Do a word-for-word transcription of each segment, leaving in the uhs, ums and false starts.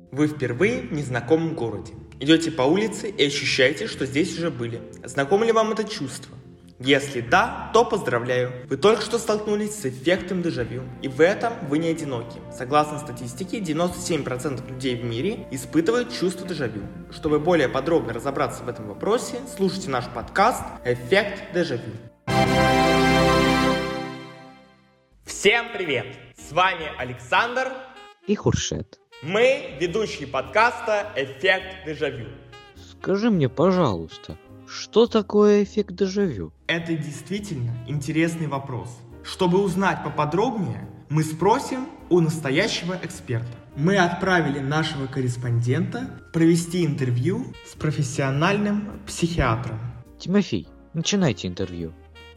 Вы впервые в незнакомом городе. Идете по улице и ощущаете, что здесь уже были. Знакомо ли вам это чувство? Если да, то поздравляю. Вы только что столкнулись с эффектом дежавю. И в этом вы не одиноки. Согласно статистике, девяносто семь процентов людей в мире испытывают чувство дежавю. Чтобы более подробно разобраться в этом вопросе, слушайте наш подкаст «Эффект дежавю». Всем привет! С вами Александр и Хуршет. Мы ведущие подкаста «Эффект дежавю». Скажи мне, пожалуйста, что такое эффект дежавю? Это действительно интересный вопрос. Чтобы узнать поподробнее, мы спросим у настоящего эксперта. Мы отправили нашего корреспондента провести интервью с профессиональным психиатром. Тимофей, начинайте интервью.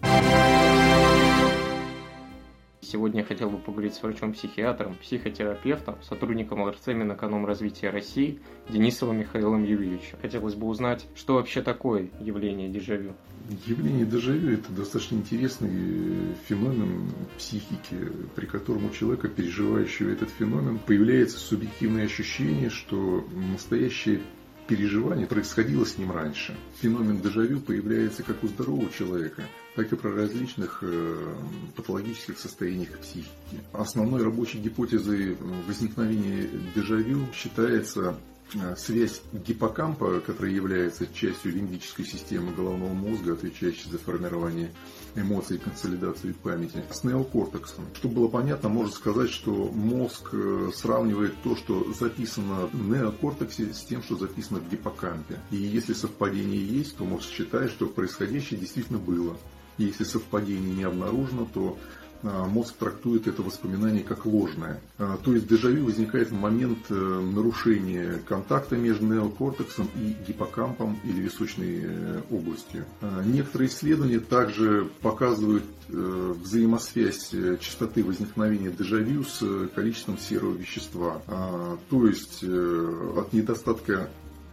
Сегодня я хотел бы поговорить с врачом-психиатром, психотерапевтом, сотрудником ОРЦ Минэкономразвития России Денисовым Михаилом Юрьевичем. Хотелось бы узнать, что вообще такое явление дежавю. Явление дежавю – это достаточно интересный феномен психики, при котором у человека, переживающего этот феномен, появляется субъективное ощущение, что настоящее переживание происходило с ним раньше. Феномен дежавю появляется как у здорового человека, так и при различных э, патологических состояниях психики. Основной рабочей гипотезой возникновения дежавю считается э, связь гиппокампа, которая является частью лимбической системы головного мозга, отвечающей за формирование эмоций, консолидацию памяти, с неокортексом. Чтобы было понятно, можно сказать, что мозг э, сравнивает то, что записано в неокортексе, с тем, что записано в гиппокампе. И если совпадение есть, то мозг считает, что происходящее действительно было. Если совпадение не обнаружено, то мозг трактует это воспоминание как ложное. То есть дежавю возникает в момент нарушения контакта между неокортексом и гиппокампом или височной областью. Некоторые исследования также показывают взаимосвязь частоты возникновения дежавю с количеством серого вещества. То есть от недостатка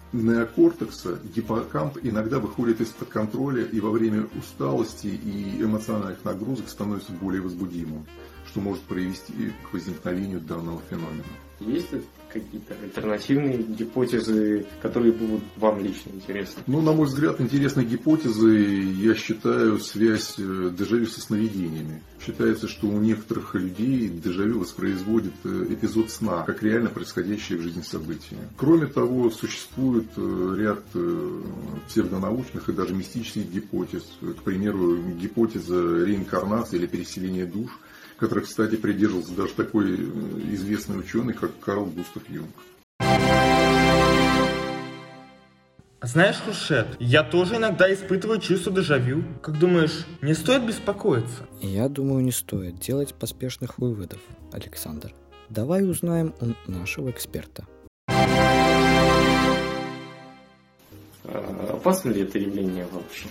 неокортекса гиппокамп иногда выходит из-под контроля и во время усталости и эмоциональных нагрузок становится более возбудимым, что может привести к возникновению данного феномена. Есть ли какие-то альтернативные гипотезы, которые будут вам лично интересны? Ну, на мой взгляд, интересной гипотезой я считаю связь дежавю со сновидениями. Считается, что у некоторых людей дежавю воспроизводит эпизод сна, как реально происходящее в жизни события. Кроме того, существует ряд псевдонаучных и даже мистических гипотез. К примеру, гипотеза реинкарнации или переселения душ, которой, кстати, придерживался даже такой известный ученый, как Карл Густав Юнг. Знаешь, Хуршет, я тоже иногда испытываю чувство дежавю. Как думаешь, не стоит беспокоиться? Я думаю, не стоит делать поспешных выводов, Александр. Давай узнаем у нашего эксперта. Опасно ли это явление вообще?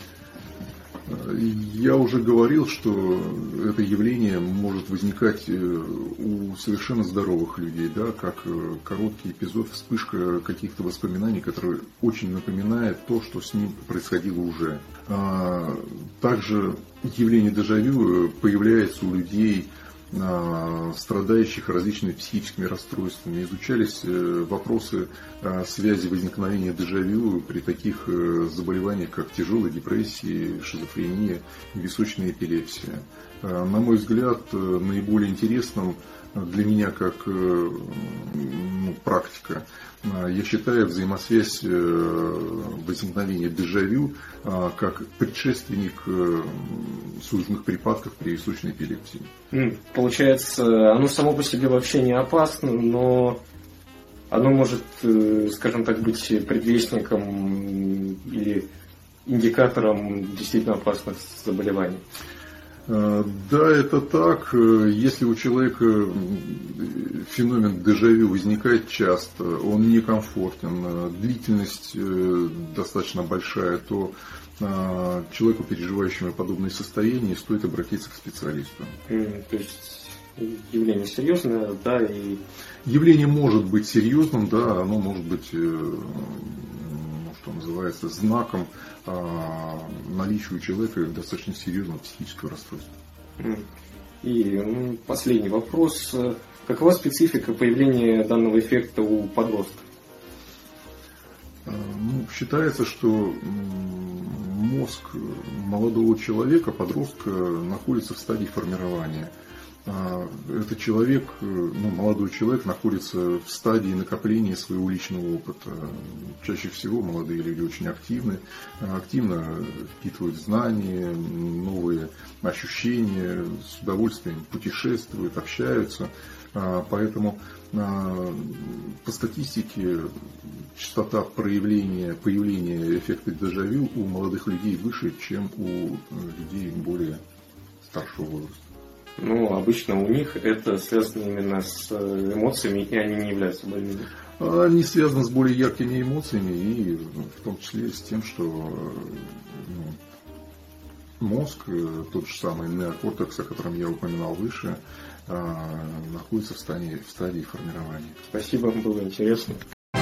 Я уже говорил, что это явление может возникать у совершенно здоровых людей, да, как короткий эпизод, вспышка каких-то воспоминаний, которые очень напоминает то, что с ним происходило уже. Также явление дежавю появляется у людей, страдающих различными психическими расстройствами. Изучались вопросы связи возникновения дежавю при таких заболеваниях, как тяжелая депрессия, шизофрения, височная эпилепсия. На мой взгляд, наиболее интересным для меня как ну, практика, я считаю взаимосвязь возникновения дежавю как предшественник судорожных припадков при височной эпилепсии. Получается, оно само по себе вообще не опасно, но оно может, скажем так, быть предвестником или индикатором действительно опасных заболеваний. Да, это так. Если у человека феномен дежавю возникает часто, он некомфортен, длительность достаточно большая, то человеку, переживающему подобные состояния, стоит обратиться к специалисту. То есть явление серьезное, да, и... Явление может быть серьезным, да, оно может быть, ну, что называется, знаком наличия у человека достаточно серьезного психического расстройства. И последний вопрос. Какова специфика появления данного эффекта у подростка? Ну, считается, что мозг молодого человека, подростка, находится в стадии формирования. Этот человек, ну, молодой человек, находится в стадии накопления своего личного опыта. Чаще всего молодые люди очень активны, активно впитывают знания, новые ощущения, с удовольствием путешествуют, общаются. Поэтому по статистике частота проявления, появления эффекта дежавю у молодых людей выше, чем у людей более старшего возраста. Ну, обычно у них это связано именно с эмоциями, и они не являются больными. Они связаны с более яркими эмоциями, и в том числе с тем, что ну, мозг, тот же самый неокортекс, о котором я упоминал выше, находится в стадии, в стадии формирования. Спасибо, было интересно.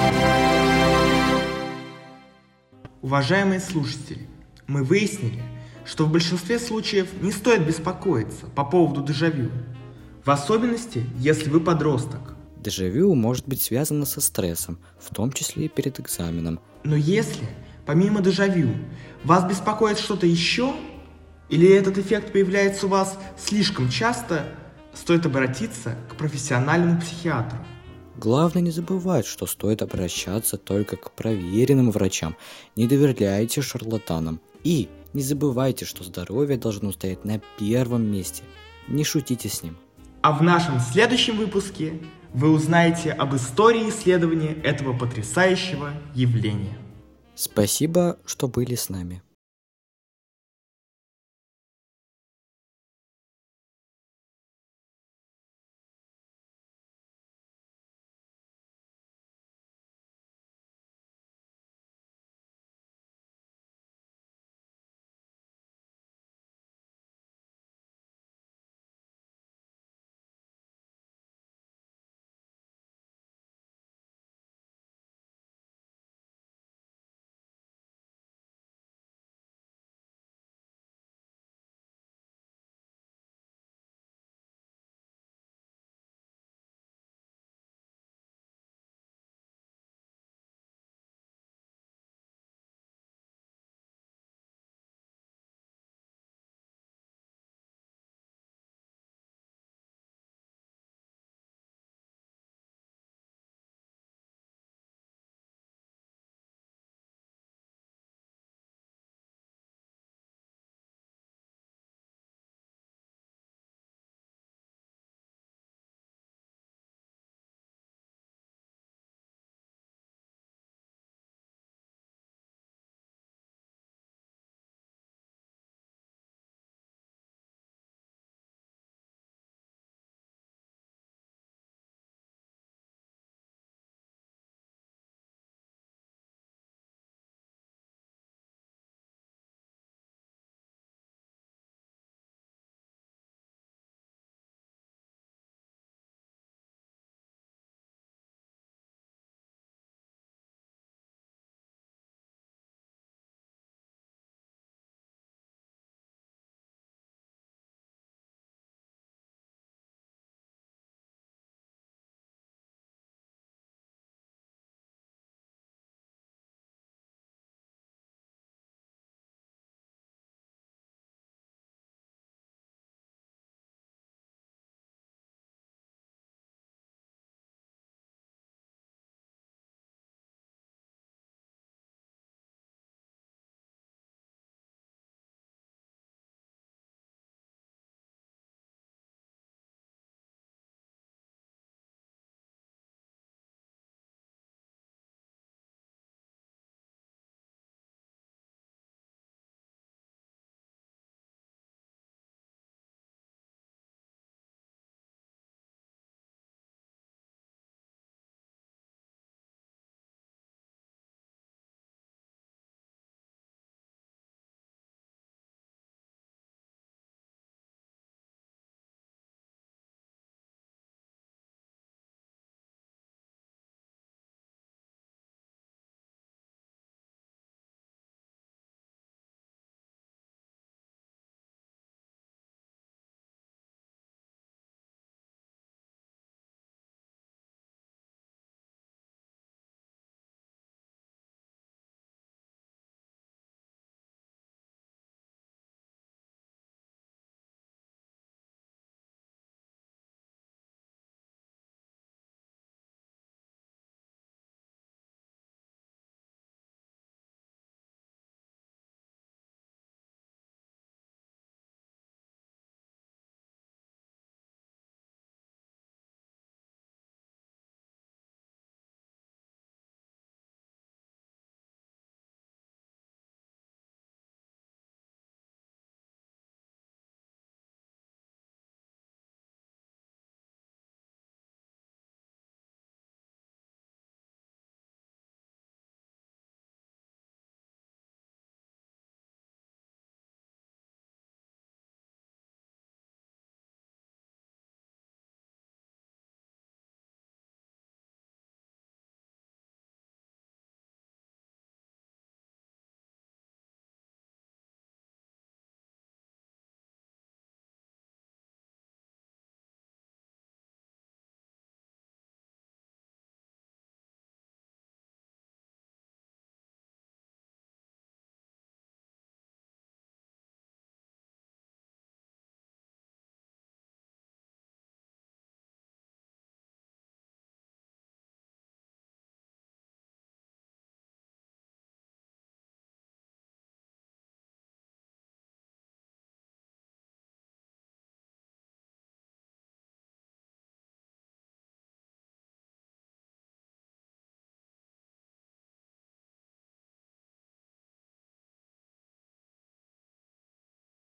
Уважаемые слушатели, мы выяснили, что в большинстве случаев не стоит беспокоиться по поводу дежавю, в особенности, если вы подросток. Дежавю может быть связано со стрессом, в том числе и перед экзаменом. Но если, помимо дежавю, вас беспокоит что-то еще, или этот эффект появляется у вас слишком часто, стоит обратиться к профессиональному психиатру. Главное не забывать, что стоит обращаться только к проверенным врачам. Не доверяйте шарлатанам. И не забывайте, что здоровье должно стоять на первом месте. Не шутите с ним. А в нашем следующем выпуске вы узнаете об истории исследования этого потрясающего явления. Спасибо, что были с нами.